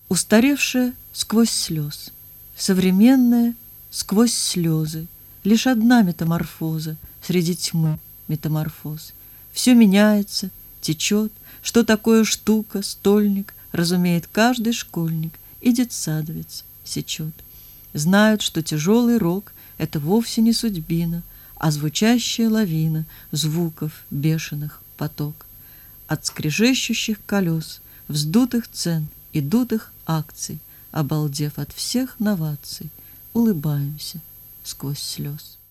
Устаревшее сквозь слез, современное сквозь слезы. Лишь одна метаморфоза среди тьмы метаморфоз. Все меняется, течет, что такое штука, стольник, разумеет каждый школьник, и детсадовец сечет. Знают, что тяжелый рок — это вовсе не судьбина, а звучащая лавина звуков бешеных поток. От скрежещущих колес, вздутых цен и дутых акций, обалдев от всех новаций, улыбаемся сквозь слез.